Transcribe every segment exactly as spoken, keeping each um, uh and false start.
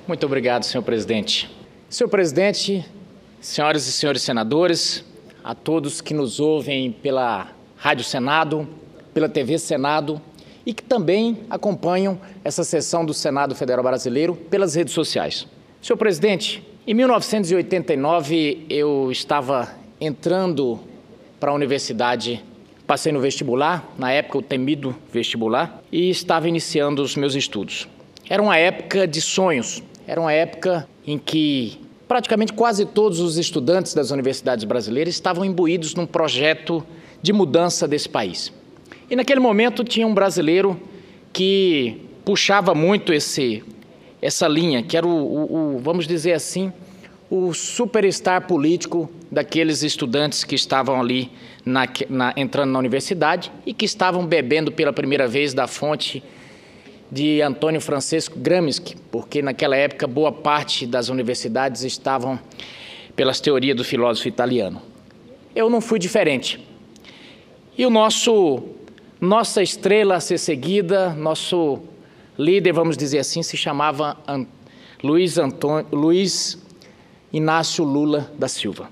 Muito obrigado, senhor presidente. Senhor presidente, senhoras e senhores senadores, a todos que nos ouvem pela Rádio Senado, pela T V Senado e que também acompanham essa sessão do Senado Federal Brasileiro pelas redes sociais. Senhor presidente, em mil novecentos e oitenta e nove eu estava entrando para a universidade, passei no vestibular, na época o temido vestibular, e estava iniciando os meus estudos. Era uma época de sonhos, era uma época em que praticamente quase todos os estudantes das universidades brasileiras estavam imbuídos num projeto de mudança desse país. E naquele momento tinha um brasileiro que puxava muito esse, essa linha, que era o, o, o, vamos dizer assim, o superstar político daqueles estudantes que estavam ali na, na, entrando na universidade e que estavam bebendo pela primeira vez da fonte de Antônio Francisco Gramsci, porque naquela época boa parte das universidades estavam pelas teorias do filósofo italiano. Eu não fui diferente. E o nosso, nossa estrela a ser seguida, nosso líder, vamos dizer assim, se chamava Luiz, Antônio, Luiz Inácio Lula da Silva.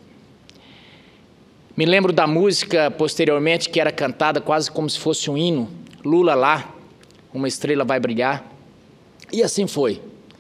Me lembro da música, posteriormente, que era cantada quase como se fosse um hino, Lula lá, uma estrela vai brilhar, e assim foi.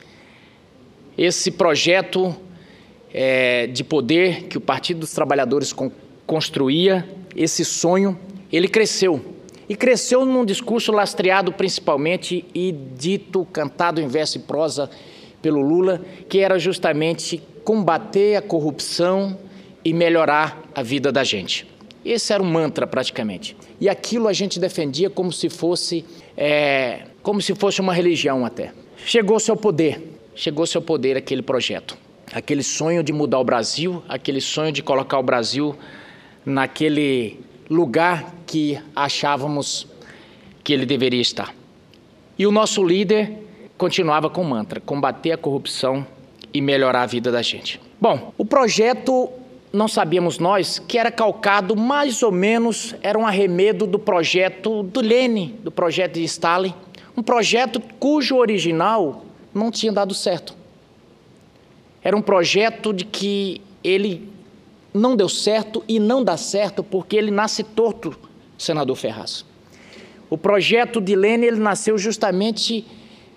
Esse projeto é, de poder que o Partido dos Trabalhadores con construía, esse sonho, ele cresceu. E cresceu num discurso lastreado principalmente e dito, cantado em verso e prosa pelo Lula, que era justamente combater a corrupção e melhorar a vida da gente. Esse era um mantra, praticamente. E aquilo a gente defendia como se fosse, é, como se fosse uma religião até. Chegou-se ao poder, chegou-se ao poder aquele projeto. Aquele sonho de mudar o Brasil, aquele sonho de colocar o Brasil naquele lugar que achávamos que ele deveria estar. E o nosso líder continuava com o mantra, combater a corrupção e melhorar a vida da gente. Bom, o projeto, não sabíamos nós, que era calcado mais ou menos, era um arremedo do projeto do Lênin, do projeto de Stalin, um projeto cujo original não tinha dado certo. Era um projeto de que ele não deu certo e não dá certo porque ele nasce torto, senador Ferraz. O projeto de Lênin, ele nasceu justamente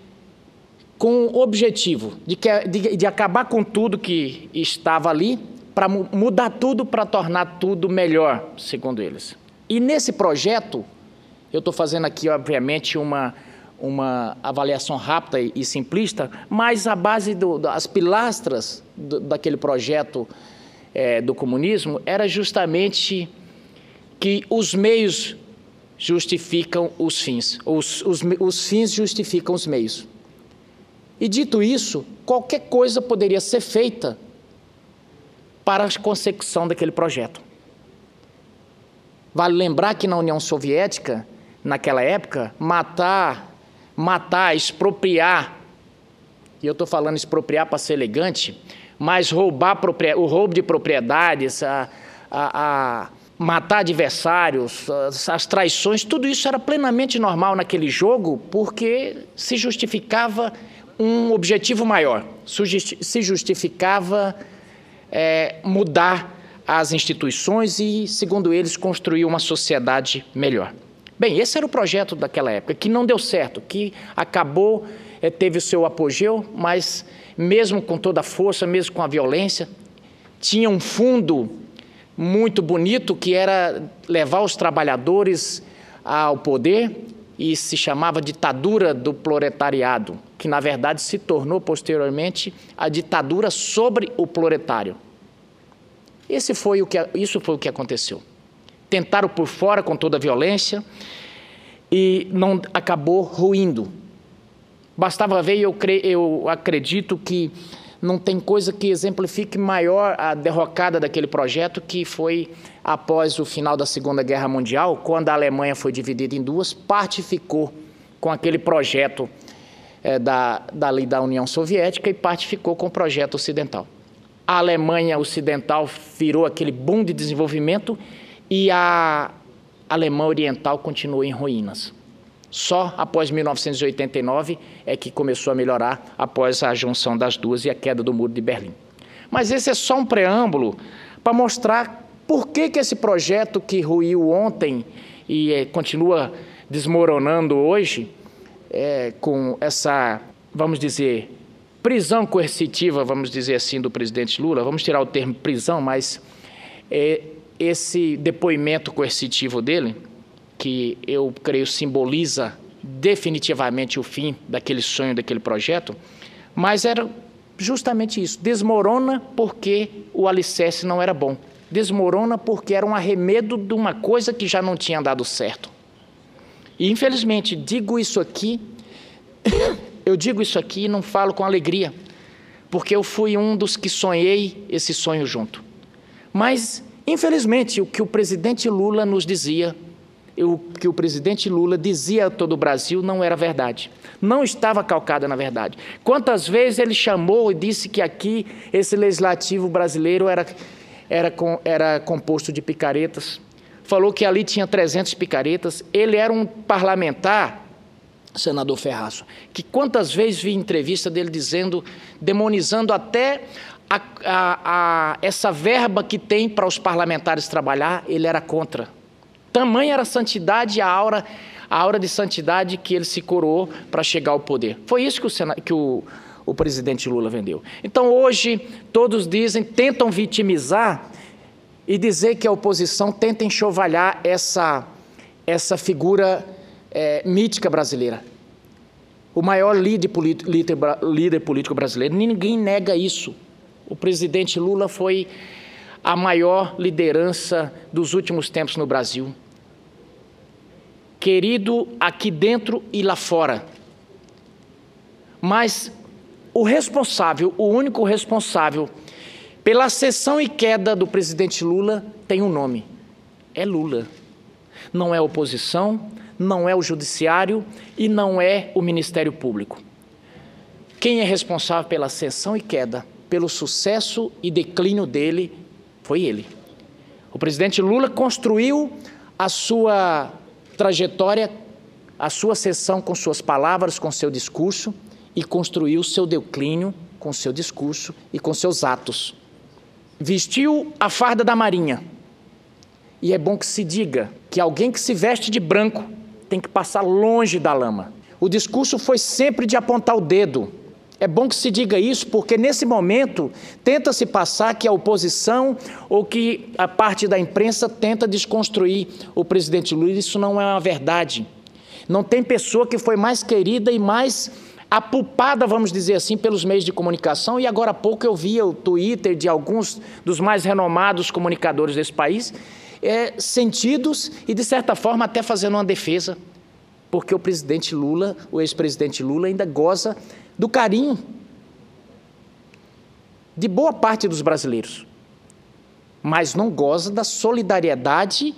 com o objetivo de, que, de, de acabar com tudo que estava ali, para mudar tudo, para tornar tudo melhor, segundo eles. E nesse projeto, eu estou fazendo aqui, obviamente, uma, uma avaliação rápida e, e simplista, mas a base do, das pilastras do, daquele projeto é, do comunismo era justamente que os meios justificam os fins, os, os, os fins justificam os meios. E dito isso, qualquer coisa poderia ser feita para a consecução daquele projeto. Vale lembrar que na União Soviética, naquela época, matar, matar, expropriar, e eu estou falando expropriar para ser elegante, mas roubar, o roubo de propriedades, a, a, a matar adversários, as, as traições, tudo isso era plenamente normal naquele jogo, porque se justificava um objetivo maior, se justificava É, mudar as instituições e, segundo eles, construir uma sociedade melhor. Bem, esse era o projeto daquela época, que não deu certo, que acabou, é, teve o seu apogeu, mas mesmo com toda a força, mesmo com a violência, tinha um fundo muito bonito que era levar os trabalhadores ao poder e se chamava ditadura do proletariado, que na verdade se tornou posteriormente a ditadura sobre o proletário. Esse foi o que, isso foi o que aconteceu. Tentaram por fora com toda a violência e não acabou ruindo. Bastava ver, eu, cre, eu acredito que não tem coisa que exemplifique maior a derrocada daquele projeto, que foi após o final da Segunda Guerra Mundial, quando a Alemanha foi dividida em duas, parte ficou com aquele projeto é, da, da, da União Soviética e parte ficou com o projeto ocidental. A Alemanha Ocidental virou aquele boom de desenvolvimento e a Alemanha Oriental continuou em ruínas. Só após mil novecentos e oitenta e nove é que começou a melhorar, após a junção das duas e a queda do Muro de Berlim. Mas esse é só um preâmbulo para mostrar por que que esse projeto que ruiu ontem e é, continua desmoronando hoje, é, com essa, vamos dizer, prisão coercitiva, vamos dizer assim, do presidente Lula, vamos tirar o termo prisão, mas é, esse depoimento coercitivo dele, que eu creio simboliza definitivamente o fim daquele sonho, daquele projeto, mas era justamente isso, desmorona porque o alicerce não era bom, desmorona porque era um arremedo de uma coisa que já não tinha dado certo. E infelizmente, digo isso aqui, eu digo isso aqui e não falo com alegria, porque eu fui um dos que sonhei esse sonho junto. Mas, infelizmente, o que o presidente Lula nos dizia, o que o presidente Lula dizia a todo o Brasil não era verdade. Não estava calcada na verdade. Quantas vezes ele chamou e disse que aqui esse legislativo brasileiro era, era, era composto de picaretas, falou que ali tinha trezentos picaretas, ele era um parlamentar, senador Ferraço, que quantas vezes vi entrevista dele dizendo, demonizando até a, a, a, essa verba que tem para os parlamentares trabalhar, ele era contra. Tamanha era a santidade, a aura, a aura de santidade que ele se coroou para chegar ao poder. Foi isso que, o, Sena, que o, o presidente Lula vendeu. Então hoje todos dizem, tentam vitimizar e dizer que a oposição tenta enxovalhar essa, essa figura é, mítica brasileira. O maior líder, líder, líder político brasileiro, ninguém nega isso. O presidente Lula foi a maior liderança dos últimos tempos no Brasil. Querido aqui dentro e lá fora. Mas o responsável, o único responsável pela ascensão e queda do presidente Lula tem um nome, é Lula. Não é a oposição, não é o judiciário e não é o Ministério Público. Quem é responsável pela ascensão e queda, pelo sucesso e declínio dele, foi ele. O presidente Lula construiu a sua trajetória, a sua ascensão com suas palavras, com seu discurso, e construiu seu declínio com seu discurso e com seus atos. Vestiu a farda da Marinha. E é bom que se diga que alguém que se veste de branco tem que passar longe da lama. O discurso foi sempre de apontar o dedo. É bom que se diga isso, porque nesse momento tenta-se passar que a oposição ou que a parte da imprensa tenta desconstruir o presidente Lula. Isso não é uma verdade. Não tem pessoa que foi mais querida e mais apupada, vamos dizer assim, pelos meios de comunicação, e agora há pouco eu via o Twitter de alguns dos mais renomados comunicadores desse país, é, sentidos e, de certa forma, até fazendo uma defesa, porque o presidente Lula, o ex-presidente Lula, ainda goza do carinho de boa parte dos brasileiros, mas não goza da solidariedade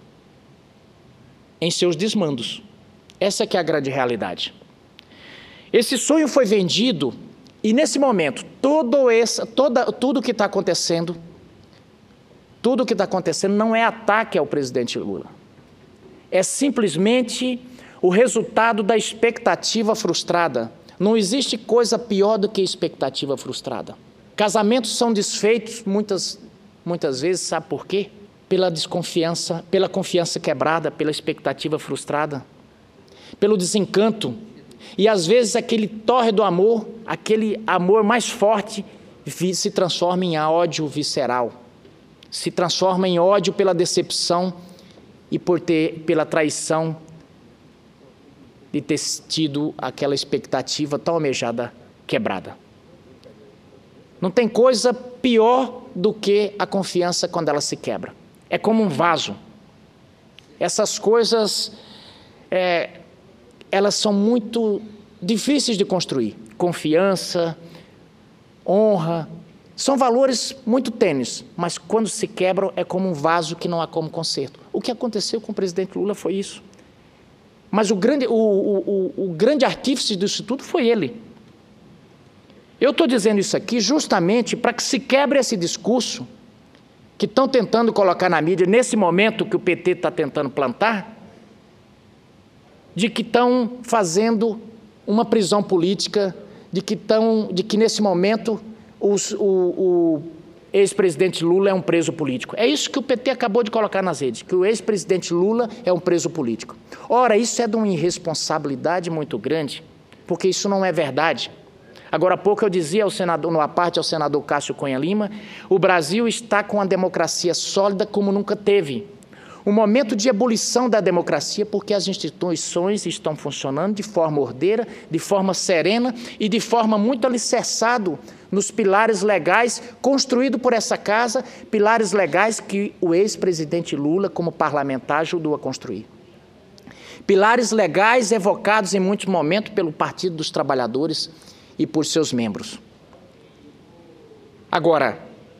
em seus desmandos. Essa que é a grande realidade. Esse sonho foi vendido e, nesse momento, todo esse, toda, tudo que está acontecendo, tudo que está acontecendo não é ataque ao presidente Lula. É simplesmente o resultado da expectativa frustrada. Não existe coisa pior do que expectativa frustrada. Casamentos são desfeitos muitas, muitas vezes, sabe por quê? Pela desconfiança, pela confiança quebrada, pela expectativa frustrada, pelo desencanto. E às vezes aquele tórrido amor, aquele amor mais forte, se transforma em ódio visceral, se transforma em ódio pela decepção e por ter, pela traição de ter tido aquela expectativa tão almejada quebrada. Não tem coisa pior do que a confiança quando ela se quebra. É como um vaso. Essas coisas, é, elas são muito difíceis de construir. Confiança, honra, são valores muito tênues, mas quando se quebram é como um vaso que não há como conserto. O que aconteceu com o presidente Lula foi isso. Mas o grande, o, o, o, o grande artífice disso tudo foi ele. Eu estou dizendo isso aqui justamente para que se quebre esse discurso que estão tentando colocar na mídia, nesse momento que o P T está tentando plantar, de que estão fazendo uma prisão política, de que, tão, de que nesse momento os, o, o ex-presidente Lula é um preso político. É isso que o P T acabou de colocar nas redes, que o ex-presidente Lula é um preso político. Ora, isso é de uma irresponsabilidade muito grande, porque isso não é verdade. Agora há pouco eu dizia ao senador, numa parte ao senador Cássio Cunha Lima, o Brasil está com a democracia sólida como nunca teve. Um momento de ebulição da democracia, porque as instituições estão funcionando de forma ordeira, de forma serena e de forma muito alicerçado nos pilares legais construídos por essa casa, pilares legais que o ex-presidente Lula, como parlamentar, ajudou a construir. Pilares legais evocados em muitos momentos pelo Partido dos Trabalhadores e por seus membros. Agora,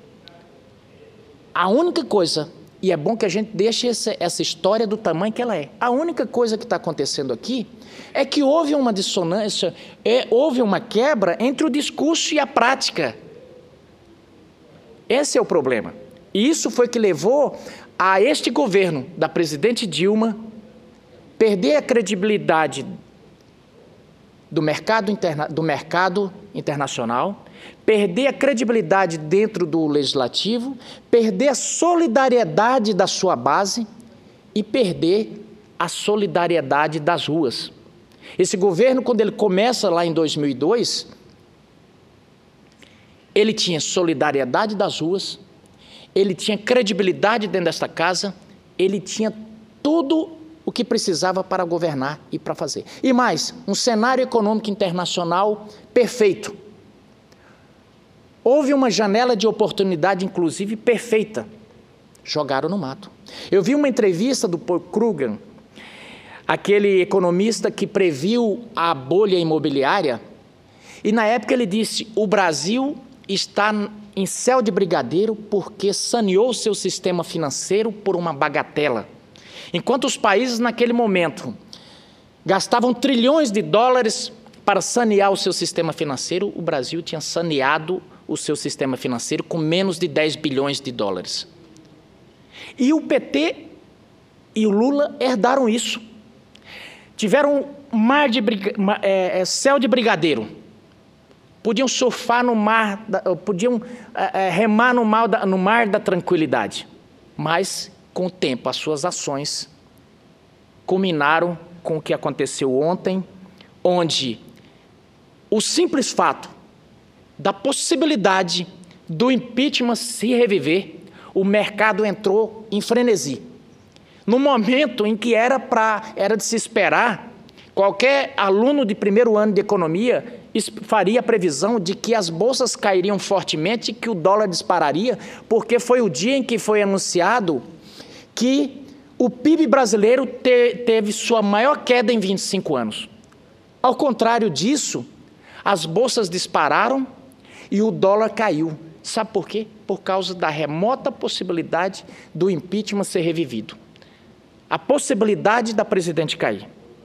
a única coisa... E é bom que a gente deixe essa, essa história do tamanho que ela é. A única coisa que está acontecendo aqui é que houve uma dissonância, é, houve uma quebra entre o discurso e a prática. Esse é o problema. E isso foi que levou a este governo da presidente Dilma perder a credibilidade do mercado, interna, do mercado internacional, perder a credibilidade dentro do legislativo, perder a solidariedade da sua base e perder a solidariedade das ruas. Esse governo, quando ele começa lá em dois mil e dois, ele tinha solidariedade das ruas, ele tinha credibilidade dentro desta casa, ele tinha tudo o que precisava para governar e para fazer. E mais, um cenário econômico internacional perfeito. Houve uma janela de oportunidade, inclusive, perfeita. Jogaram no mato. Eu vi uma entrevista do Paul Krugman, aquele economista que previu a bolha imobiliária, e na época ele disse, o Brasil está em céu de brigadeiro porque saneou seu sistema financeiro por uma bagatela. Enquanto os países, naquele momento, gastavam trilhões de dólares para sanear o seu sistema financeiro, o Brasil tinha saneado o seu sistema financeiro com menos de dez bilhões de dólares. E o P T e o Lula herdaram isso. Tiveram um mar de briga, é, céu de brigadeiro. Podiam surfar no mar, podiam é, remar no mar, da, no mar da tranquilidade. Mas, com o tempo, as suas ações culminaram com o que aconteceu ontem, onde o simples fato da possibilidade do impeachment se reviver, o mercado entrou em frenesi. No momento em que era, pra, era de se esperar, qualquer aluno de primeiro ano de economia faria a previsão de que as bolsas cairiam fortemente e que o dólar dispararia, porque foi o dia em que foi anunciado que o P I B brasileiro te, teve sua maior queda em vinte e cinco anos. Ao contrário disso, as bolsas dispararam e o dólar caiu. Sabe por quê? Por causa da remota possibilidade do impeachment ser revivido. A possibilidade da presidente cair.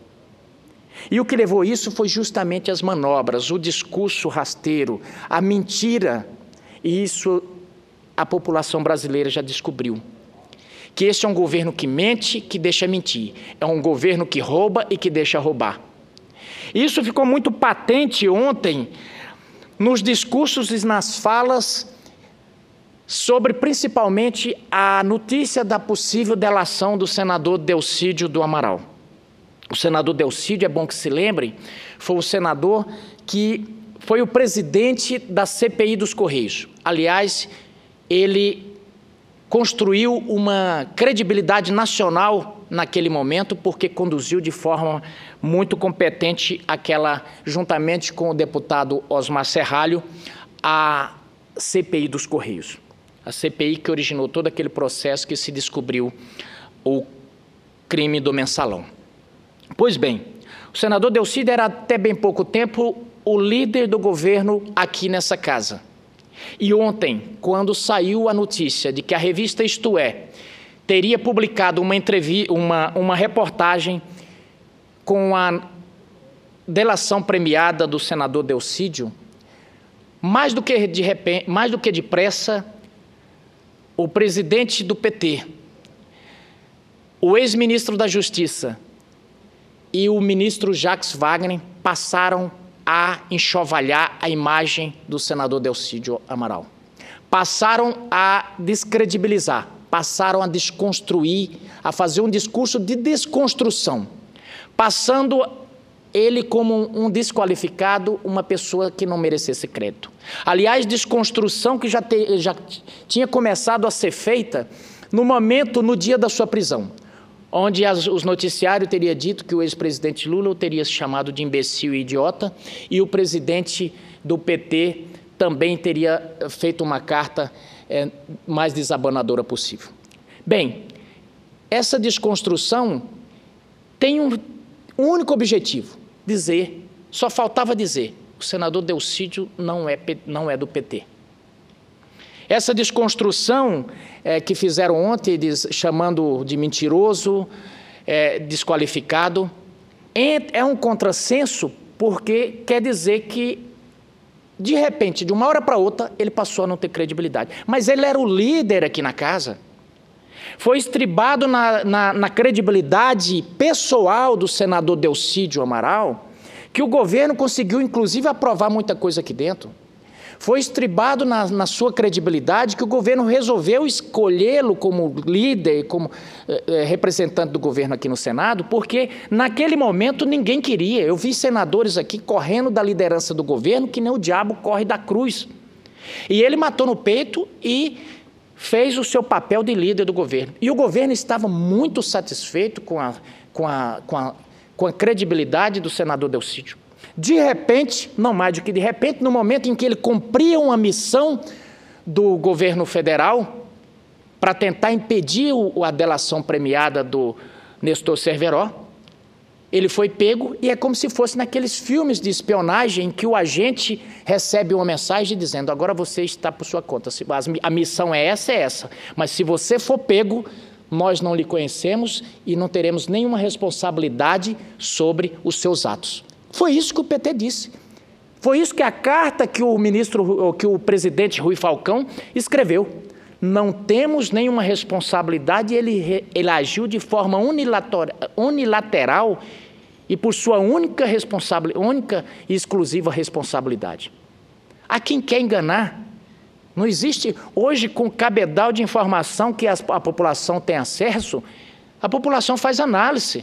E o que levou isso foi justamente as manobras, o discurso rasteiro, a mentira. E isso a população brasileira já descobriu. Que esse é um governo que mente, que deixa mentir. É um governo que rouba e que deixa roubar. Isso ficou muito patente ontem nos discursos e nas falas sobre, principalmente, a notícia da possível delação do senador Delcídio do Amaral. O senador Delcídio, é bom que se lembre, foi o senador que foi o presidente da C P I dos Correios. Aliás, ele construiu uma credibilidade nacional naquele momento, porque conduziu de forma muito competente aquela, juntamente com o deputado Osmar Serralho, a C P I dos Correios. A C P I que originou todo aquele processo que se descobriu o crime do mensalão. Pois bem, o senador Delcídio era até bem pouco tempo o líder do governo aqui nessa casa. E ontem, quando saiu a notícia de que a revista Isto É teria publicado uma, entrevista, uma, uma reportagem com a delação premiada do senador Delcídio, mais do que de repente, mais do que depressa, o presidente do P T, o ex-ministro da Justiça e o ministro Jacques Wagner passaram a enxovalhar a imagem do senador Delcídio Amaral. Passaram a descredibilizar, passaram a desconstruir, a fazer um discurso de desconstrução, passando ele como um desqualificado, uma pessoa que não merecesse crédito. Aliás, desconstrução que já, te, já tinha começado a ser feita no momento, no dia da sua prisão, onde as, os noticiários teriam dito que o ex-presidente Lula o teria chamado de imbecil e idiota, e o presidente do P T também teria feito uma carta é, mais desabanadora possível. Bem, essa desconstrução tem um único objetivo: dizer, só faltava dizer, o senador Delcídio não é, não é do P T. Essa desconstrução é, que fizeram ontem, diz, chamando de mentiroso, é, desqualificado, é, é um contrassenso, porque quer dizer que, de repente, de uma hora para outra, ele passou a não ter credibilidade. Mas ele era o líder aqui na casa. Foi estribado na, na, na credibilidade pessoal do senador Delcídio Amaral, que o governo conseguiu, inclusive, aprovar muita coisa aqui dentro. Foi estribado na, na sua credibilidade que o governo resolveu escolhê-lo como líder, como eh, representante do governo aqui no Senado, porque naquele momento ninguém queria. Eu vi senadores aqui correndo da liderança do governo que nem o diabo corre da cruz. E ele matou no peito e fez o seu papel de líder do governo. E o governo estava muito satisfeito com a, com a, com a, com a credibilidade do senador Delcídio. De repente, não mais do que de repente, no momento em que ele cumpria uma missão do governo federal para tentar impedir a delação premiada do Nestor Cerveró, ele foi pego, e é como se fosse naqueles filmes de espionagem em que o agente recebe uma mensagem dizendo: agora você está por sua conta, a missão é essa, é essa, mas se você for pego, nós não lhe conhecemos e não teremos nenhuma responsabilidade sobre os seus atos. Foi isso que o P T disse. Foi isso que a carta que o ministro, que o presidente Rui Falcão escreveu. Não temos nenhuma responsabilidade, e ele, ele agiu de forma unilateral, unilateral e por sua única, responsabilidade, única e exclusiva responsabilidade. A quem quer enganar, não existe hoje, com o cabedal de informação que a, a população tem acesso, a população faz análise.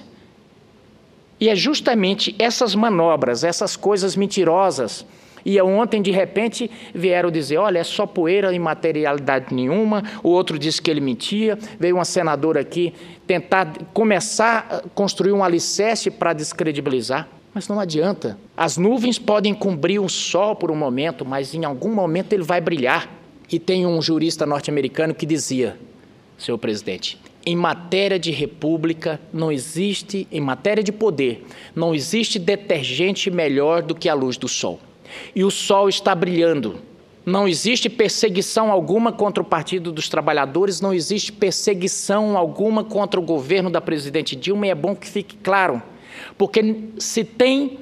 E é justamente essas manobras, essas coisas mentirosas. E ontem, de repente, vieram dizer: olha, é só poeira, imaterialidade nenhuma. O outro disse que ele mentia. Veio uma senadora aqui tentar começar a construir um alicerce para descredibilizar. Mas não adianta. As nuvens podem cobrir o sol por um momento, mas em algum momento ele vai brilhar. E tem um jurista norte-americano que dizia: senhor presidente, em matéria de república não existe, em matéria de poder, não existe detergente melhor do que a luz do sol. E o sol está brilhando. Não existe perseguição alguma contra o Partido dos Trabalhadores, não existe perseguição alguma contra o governo da presidente Dilma, e é bom que fique claro, porque se tem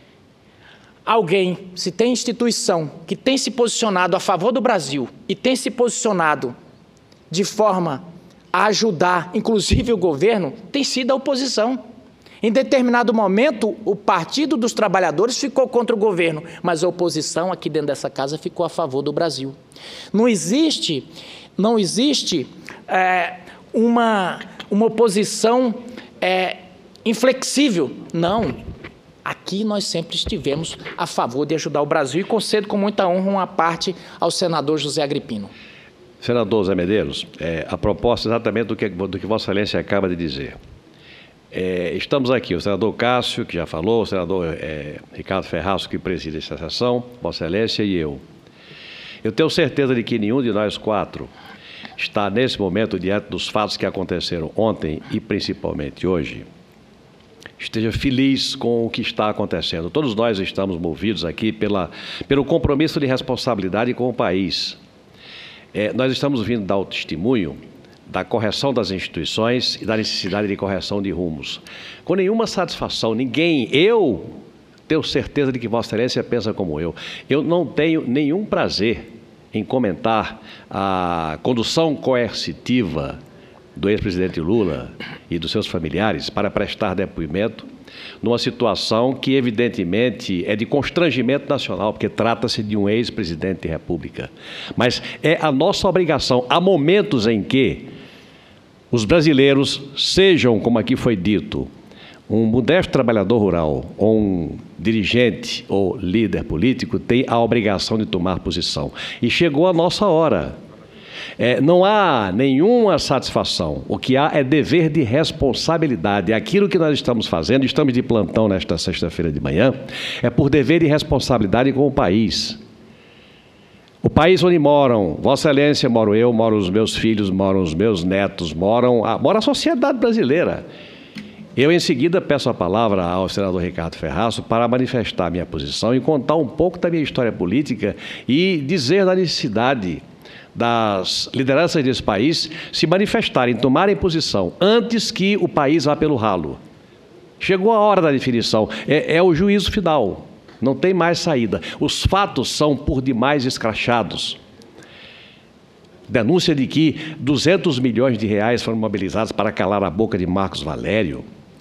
alguém, se tem instituição que tem se posicionado a favor do Brasil e tem se posicionado de forma a ajudar, inclusive o governo, tem sido a oposição. Em determinado momento, o Partido dos Trabalhadores ficou contra o governo, mas a oposição aqui dentro dessa casa ficou a favor do Brasil. Não existe, não existe é, uma, uma oposição é, inflexível, não. Aqui nós sempre estivemos a favor de ajudar o Brasil, e concedo com muita honra uma parte ao senador José Agripino. Senador Zé Medeiros, é, a proposta exatamente do que, do que Vossa Excelência acaba de dizer. É, estamos aqui, o senador Cássio, que já falou, o senador é, Ricardo Ferraz, que preside essa sessão, Vossa Excelência e eu. Eu tenho certeza de que nenhum de nós quatro está, nesse momento, diante dos fatos que aconteceram ontem e principalmente hoje, esteja feliz com o que está acontecendo. Todos nós estamos movidos aqui pela, pelo compromisso de responsabilidade com o país. É, nós estamos vindo dar o testemunho da correção das instituições e da necessidade de correção de rumos. Com nenhuma satisfação, ninguém, eu tenho certeza de que Vossa Excelência pensa como eu. Eu não tenho nenhum prazer em comentar a condução coercitiva do ex-presidente Lula e dos seus familiares para prestar depoimento numa situação que, evidentemente, é de constrangimento nacional, porque trata-se de um ex-presidente de república. Mas é a nossa obrigação, há momentos em que os brasileiros, sejam, como aqui foi dito, um modesto trabalhador rural, ou um dirigente ou líder político, tem a obrigação de tomar posição. E chegou a nossa hora. É, não há nenhuma satisfação. O que há é dever de responsabilidade. Aquilo que nós estamos fazendo, estamos de plantão nesta sexta-feira de manhã, é por dever de responsabilidade com o país. O país onde moram, Vossa Excelência, moro eu, moram os meus filhos, moram os meus netos, moram a, mora a sociedade brasileira. Eu, em seguida, peço a palavra ao senador Ricardo Ferraço para manifestar minha posição e contar um pouco da minha história política e dizer da necessidade das lideranças desse país se manifestarem, tomarem posição antes que o país vá pelo ralo. Chegou a hora da definição, é, é o juízo final, não tem mais saída. Os fatos são por demais escrachados. Denúncia de que duzentos milhões de reais foram mobilizados para calar a boca de Marcos Valério,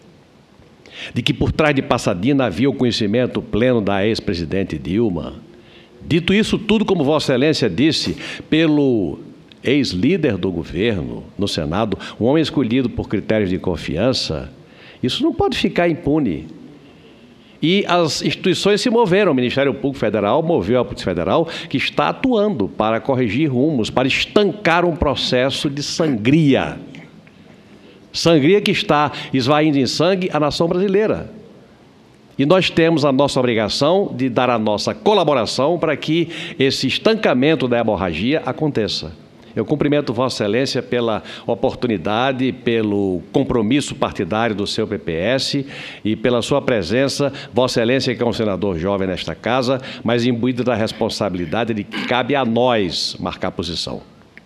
de que por trás de Passadina havia o conhecimento pleno da ex-presidente Dilma. Dito isso tudo, como Vossa Excelência disse, pelo ex-líder do governo no Senado, um homem escolhido por critérios de confiança, isso não pode ficar impune. E as instituições se moveram, o Ministério Público Federal moveu a Polícia Federal, que está atuando para corrigir rumos, para estancar um processo de sangria. Sangria que está esvaindo em sangue a nação brasileira. E nós temos a nossa obrigação de dar a nossa colaboração para que esse estancamento da hemorragia aconteça. Eu cumprimento Vossa Excelência pela oportunidade, pelo compromisso partidário do seu P P S e pela sua presença, Vossa Excelência, que é um senador jovem nesta casa, mas imbuído da responsabilidade de que cabe a nós marcar posição.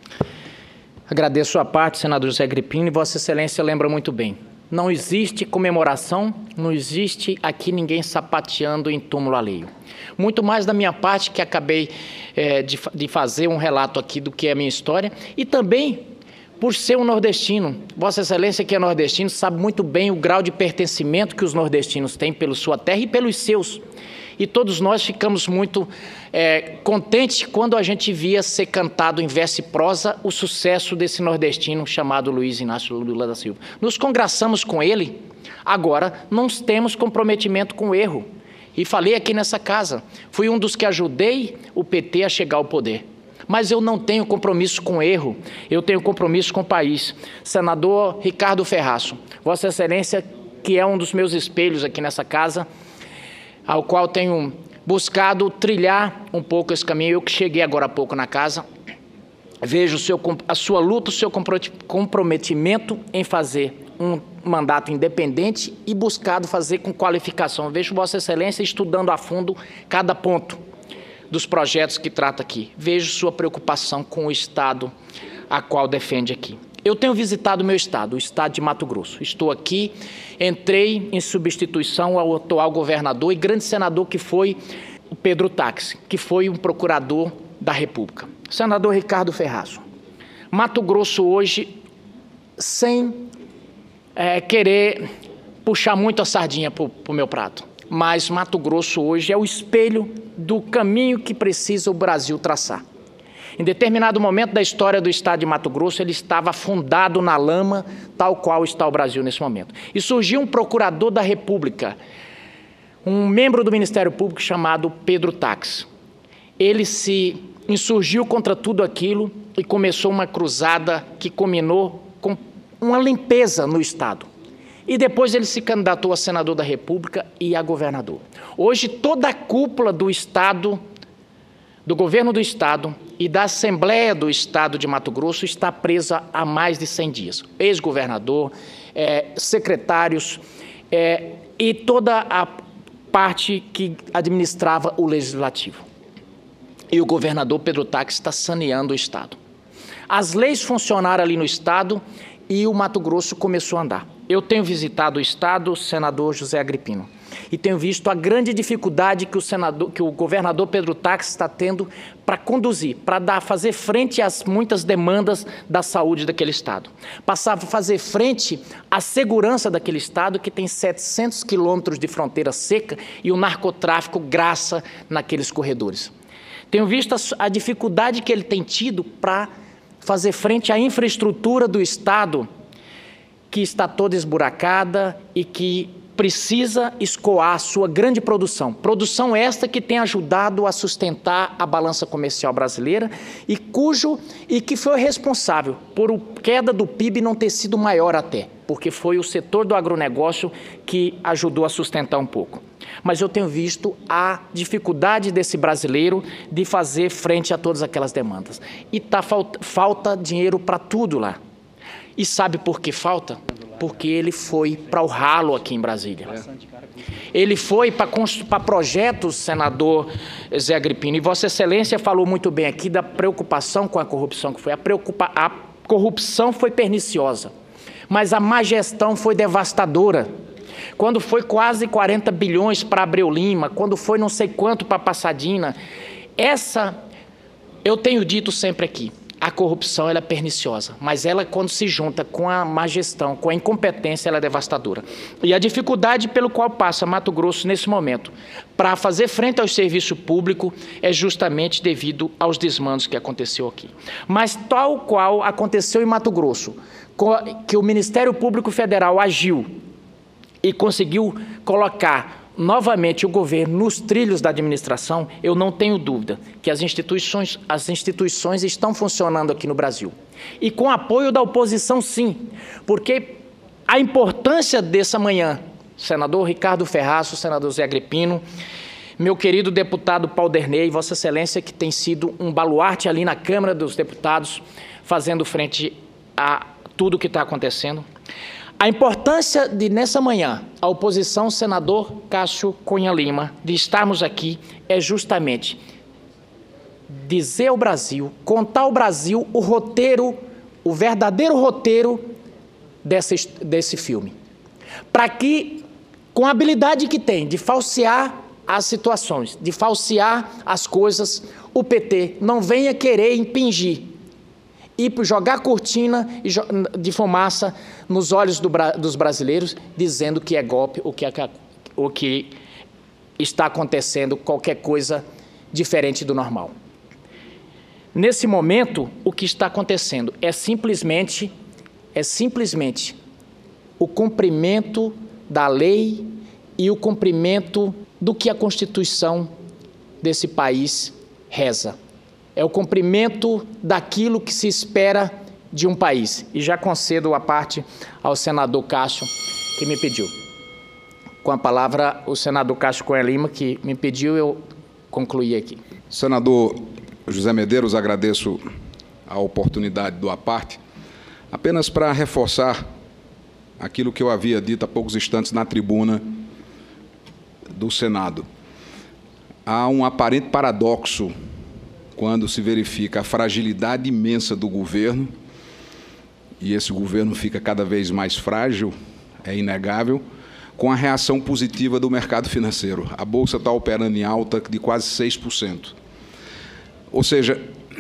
Agradeço a parte, senador José Agripino, e Vossa Excelência lembra muito bem. Não existe comemoração, não existe aqui ninguém sapateando em túmulo alheio. Muito mais da minha parte, que acabei é, de, de fazer um relato aqui do que é a minha história, e também por ser um nordestino. Vossa Excelência, que é nordestino, sabe muito bem o grau de pertencimento que os nordestinos têm pela sua terra e pelos seus. E todos nós ficamos muito é, contentes quando a gente via ser cantado em verso e prosa o sucesso desse nordestino chamado Luiz Inácio Lula da Silva. Nos congraçamos com ele, agora não temos comprometimento com o erro. E falei aqui nessa casa, fui um dos que ajudei o P T a chegar ao poder. Mas eu não tenho compromisso com o erro, eu tenho compromisso com o país. Senador Ricardo Ferraço, Vossa Excelência, que é um dos meus espelhos aqui nessa casa, ao qual tenho buscado trilhar um pouco esse caminho. Eu que cheguei agora há pouco na casa, vejo o seu, a sua luta, o seu comprometimento em fazer um mandato independente e buscado fazer com qualificação. Eu vejo Vossa Excelência estudando a fundo cada ponto dos projetos que trata aqui. Vejo sua preocupação com o Estado a qual defende aqui. Eu tenho visitado o meu estado, o estado de Mato Grosso. Estou aqui, entrei em substituição ao atual governador e grande senador que foi o Pedro Táxi, que foi um procurador da República. Senador Ricardo Ferraço, Mato Grosso hoje, sem é, querer puxar muito a sardinha para o meu prato, mas Mato Grosso hoje é o espelho do caminho que precisa o Brasil traçar. Em determinado momento da história do estado de Mato Grosso, ele estava afundado na lama, tal qual está o Brasil nesse momento. E surgiu um procurador da República, um membro do Ministério Público chamado Pedro Táxi. Ele se insurgiu contra tudo aquilo e começou uma cruzada que culminou com uma limpeza no estado. E depois ele se candidatou a senador da República e a governador. Hoje toda a cúpula do estado, do governo do estado e da Assembleia do Estado de Mato Grosso está presa há mais de cem dias. Ex-governador, é, secretários é, e toda a parte que administrava o Legislativo. E o governador Pedro Táxi está saneando o Estado. As leis funcionaram ali no Estado e o Mato Grosso começou a andar. Eu tenho visitado o Estado, senador José Agripino, e tenho visto a grande dificuldade que o, senador, que o governador Pedro Táxi está tendo para conduzir, para dar, fazer frente às muitas demandas da saúde daquele Estado. Passar a fazer frente à segurança daquele Estado que tem setecentos quilômetros de fronteira seca e o narcotráfico graça naqueles corredores. Tenho visto a, a dificuldade que ele tem tido para fazer frente à infraestrutura do Estado, que está toda esburacada e que precisa escoar a sua grande produção. Produção esta que tem ajudado a sustentar a balança comercial brasileira e cujo e que foi responsável por a queda do P I B não ter sido maior até, porque foi o setor do agronegócio que ajudou a sustentar um pouco. Mas eu tenho visto a dificuldade desse brasileiro de fazer frente a todas aquelas demandas. E tá, falta, falta dinheiro para tudo lá. E sabe por que falta? Porque ele foi para o ralo aqui em Brasília. Ele foi para projetos, senador Zé Agripino, e Vossa Excelência falou muito bem aqui da preocupação com a corrupção que foi. A, preocupa, a corrupção foi perniciosa, mas a má gestão foi devastadora. Quando foi quase quarenta bilhões para Abreu Lima, quando foi não sei quanto para Passadina, essa, eu tenho dito sempre aqui, a corrupção ela é perniciosa, mas ela quando se junta com a má gestão, com a incompetência, ela é devastadora. E a dificuldade pelo qual passa Mato Grosso nesse momento, para fazer frente ao serviço público, é justamente devido aos desmandos que aconteceu aqui. Mas tal qual aconteceu em Mato Grosso, que o Ministério Público Federal agiu e conseguiu colocar novamente o governo nos trilhos da administração, eu não tenho dúvida que as instituições, as instituições estão funcionando aqui no Brasil. E com apoio da oposição, sim, porque a importância dessa manhã, senador Ricardo Ferraz, senador Zé Agripino, meu querido deputado Paulderney, Vossa Excelência, que tem sido um baluarte ali na Câmara dos Deputados, fazendo frente a tudo o que está acontecendo. A importância de, nessa manhã, a oposição, o senador Cássio Cunha Lima, de estarmos aqui, é justamente dizer ao Brasil, contar ao Brasil o roteiro, o verdadeiro roteiro desse, desse filme. Para que, com a habilidade que tem de falsear as situações, de falsear as coisas, o P T não venha querer impingir e jogar cortina de fumaça nos olhos do, dos brasileiros, dizendo que é golpe, o que, é, o que está acontecendo, qualquer coisa diferente do normal. Nesse momento, o que está acontecendo é simplesmente, é simplesmente o cumprimento da lei e o cumprimento do que a Constituição desse país reza. É o cumprimento daquilo que se espera de um país. E já concedo a parte ao senador Cássio, que me pediu. Com a palavra, o senador Cássio Cunha Lima, que me pediu, eu concluí aqui. Senador José Medeiros, agradeço a oportunidade do à parte, apenas para reforçar aquilo que eu havia dito há poucos instantes na tribuna do Senado. Há um aparente paradoxo quando se verifica a fragilidade imensa do governo, e esse governo fica cada vez mais frágil, é inegável, com a reação positiva do mercado financeiro. A Bolsa está operando em alta de quase seis por cento. Ou seja,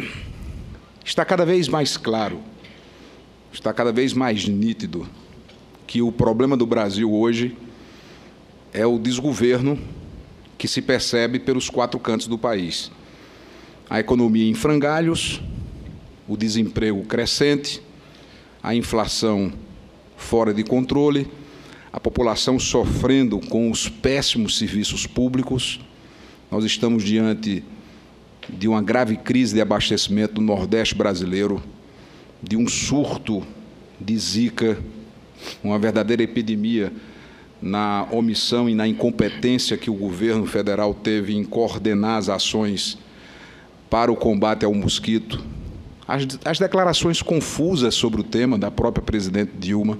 está cada vez mais claro, está cada vez mais nítido que o problema do Brasil hoje é o desgoverno que se percebe pelos quatro cantos do país. A economia em frangalhos, o desemprego crescente, a inflação fora de controle, a população sofrendo com os péssimos serviços públicos. Nós estamos diante de uma grave crise de abastecimento do Nordeste brasileiro, de um surto de zika, uma verdadeira epidemia na omissão e na incompetência que o governo federal teve em coordenar as ações para o combate ao mosquito, as, as declarações confusas sobre o tema da própria presidente Dilma,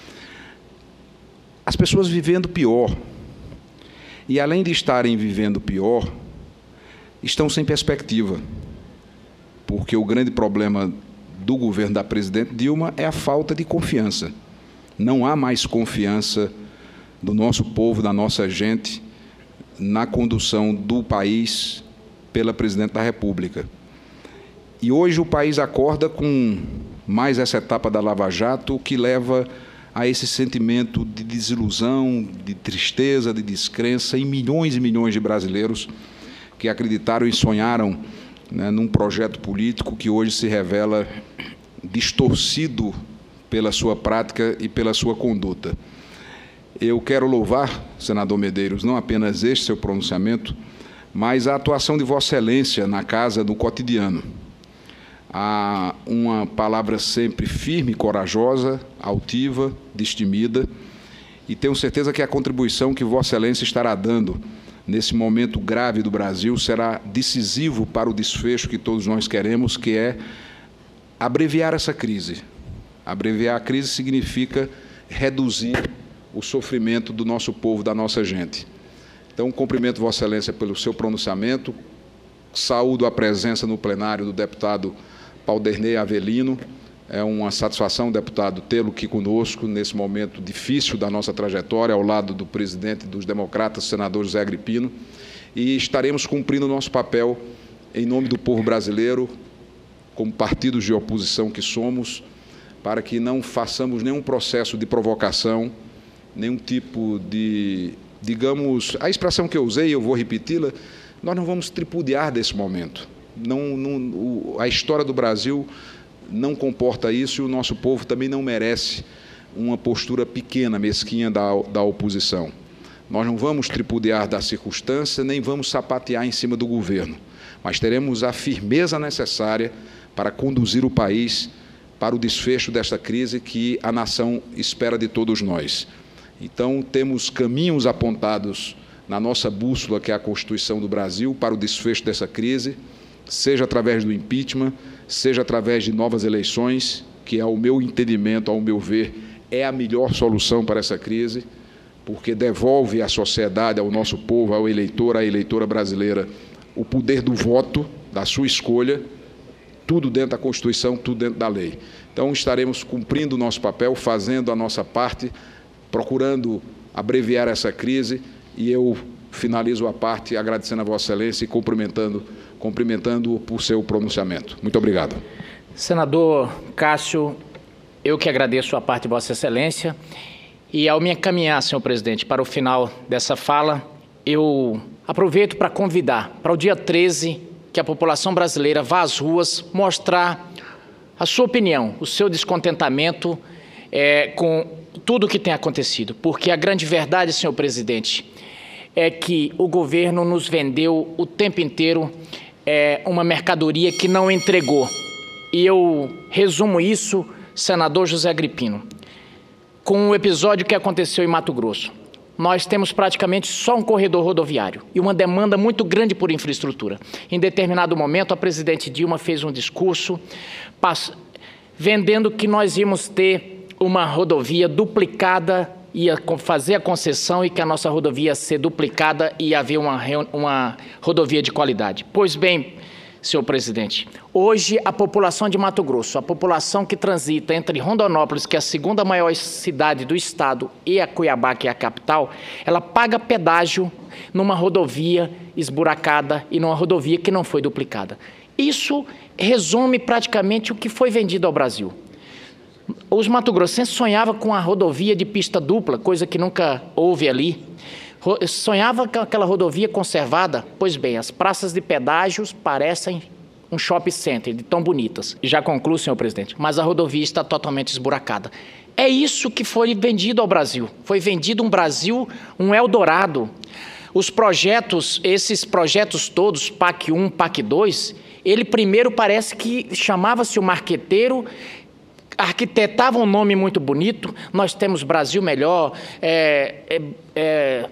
as pessoas vivendo pior. E, além de estarem vivendo pior, estão sem perspectiva, porque o grande problema do governo da presidente Dilma é a falta de confiança. Não há mais confiança do nosso povo, da nossa gente, na condução do país pela Presidente da República. E hoje o país acorda com mais essa etapa da Lava Jato, que leva a esse sentimento de desilusão, de tristeza, de descrença em milhões e milhões de brasileiros que acreditaram e sonharam, né, num projeto político que hoje se revela distorcido pela sua prática e pela sua conduta. Eu quero louvar, senador Medeiros, não apenas este seu pronunciamento, mas a atuação de Vossa Excelência na casa do cotidiano. Há uma palavra sempre firme, corajosa, altiva, destemida, e tenho certeza que a contribuição que Vossa Excelência estará dando nesse momento grave do Brasil será decisivo para o desfecho que todos nós queremos, que é abreviar essa crise. Abreviar a crise significa reduzir o sofrimento do nosso povo, da nossa gente. Então, cumprimento Vossa Excelência pelo seu pronunciamento, saúdo a presença no plenário do deputado Paulderney Avelino. É uma satisfação, deputado, tê-lo aqui conosco nesse momento difícil da nossa trajetória, ao lado do presidente dos democratas, senador José Agripino, e estaremos cumprindo o nosso papel em nome do povo brasileiro, como partidos de oposição que somos, para que não façamos nenhum processo de provocação, nenhum tipo de, digamos, a expressão que eu usei, eu vou repeti-la, nós não vamos tripudiar desse momento. Não, não, o, a história do Brasil não comporta isso, e o nosso povo também não merece uma postura pequena, mesquinha da, da oposição. Nós não vamos tripudiar da circunstância, nem vamos sapatear em cima do governo, mas teremos a firmeza necessária para conduzir o país para o desfecho desta crise que a nação espera de todos nós. Então, temos caminhos apontados na nossa bússola, que é a Constituição do Brasil, para o desfecho dessa crise, seja através do impeachment, seja através de novas eleições, que, ao meu entendimento, ao meu ver, é a melhor solução para essa crise, porque devolve à sociedade, ao nosso povo, ao eleitor, à eleitora brasileira, o poder do voto, da sua escolha, tudo dentro da Constituição, tudo dentro da lei. Então, estaremos cumprindo o nosso papel, fazendo a nossa parte, procurando abreviar essa crise, e eu finalizo a parte agradecendo a Vossa Excelência e cumprimentando, cumprimentando-o por seu pronunciamento. Muito obrigado. Senador Cássio, eu que agradeço a parte de Vossa Excelência, e ao me encaminhar, senhor presidente, para o final dessa fala, eu aproveito para convidar para o dia treze que a população brasileira vá às ruas mostrar a sua opinião, o seu descontentamento é, com tudo o que tem acontecido, porque a grande verdade, senhor presidente, é que o governo nos vendeu o tempo inteiro é, uma mercadoria que não entregou. E eu resumo isso, senador José Agripino, com o episódio que aconteceu em Mato Grosso. Nós temos praticamente só um corredor rodoviário e uma demanda muito grande por infraestrutura. Em determinado momento, a presidente Dilma fez um discurso pass... vendendo que nós íamos ter uma rodovia duplicada, ia fazer a concessão e que a nossa rodovia ia ser duplicada e ia haver uma, uma rodovia de qualidade. Pois bem, senhor presidente, hoje a população de Mato Grosso, a população que transita entre Rondonópolis, que é a segunda maior cidade do estado, e a Cuiabá, que é a capital, ela paga pedágio numa rodovia esburacada e numa rodovia que não foi duplicada. Isso resume praticamente o que foi vendido ao Brasil. Os mato-grossenses sonhavam com a rodovia de pista dupla, coisa que nunca houve ali. Sonhava com aquela rodovia conservada. Pois bem, as praças de pedágios parecem um shopping center, de tão bonitas. Já concluo, senhor presidente, mas a rodovia está totalmente esburacada. É isso que foi vendido ao Brasil. Foi vendido um Brasil, um Eldorado. Os projetos, esses projetos todos, P A C um, P A C dois, ele primeiro parece que chamava-se o marqueteiro, arquitetava um nome muito bonito, nós temos Brasil Melhor, é, é, é,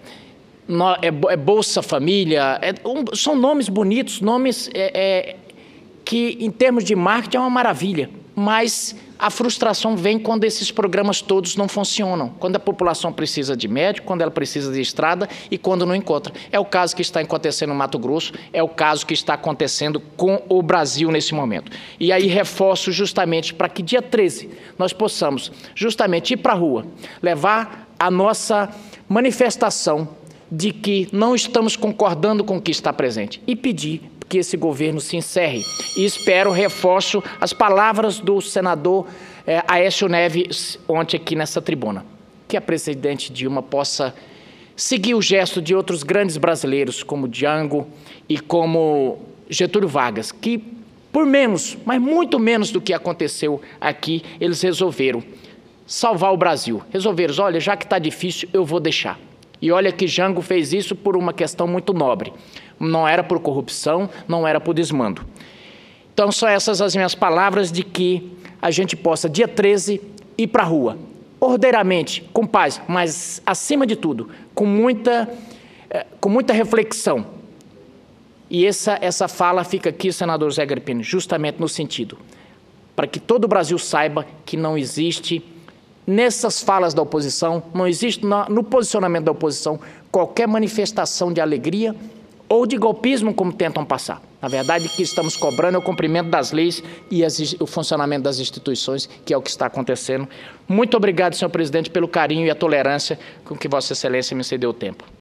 é Bolsa Família, é, um, são nomes bonitos, nomes é, é, que, em termos de marketing, é uma maravilha, mas a frustração vem quando esses programas todos não funcionam, quando a população precisa de médico, quando ela precisa de estrada e quando não encontra. É o caso que está acontecendo no Mato Grosso, é o caso que está acontecendo com o Brasil nesse momento. E aí reforço justamente para que dia treze nós possamos justamente ir para a rua, levar a nossa manifestação de que não estamos concordando com o que está presente e pedir que esse governo se encerre. E espero, reforço as palavras do senador eh, Aécio Neves ontem aqui nessa tribuna, que a presidente Dilma possa seguir o gesto de outros grandes brasileiros, como Django e como Getúlio Vargas, que por menos, mas muito menos do que aconteceu aqui, eles resolveram salvar o Brasil. Resolveram, olha, já que está difícil, eu vou deixar. E olha que Jango fez isso por uma questão muito nobre. Não era por corrupção, não era por desmando. Então, são essas as minhas palavras de que a gente possa, dia treze, ir para a rua, ordeiramente, com paz, mas, acima de tudo, com muita, com muita reflexão. E essa, essa fala fica aqui, senador Zé Agripino, justamente no sentido, para que todo o Brasil saiba que não existe, nessas falas da oposição, não existe no posicionamento da oposição qualquer manifestação de alegria ou de golpismo, como tentam passar. Na verdade, o que estamos cobrando é o cumprimento das leis e as, o funcionamento das instituições, que é o que está acontecendo. Muito obrigado, senhor presidente, pelo carinho e a tolerância com que Vossa Excelência me cedeu o tempo.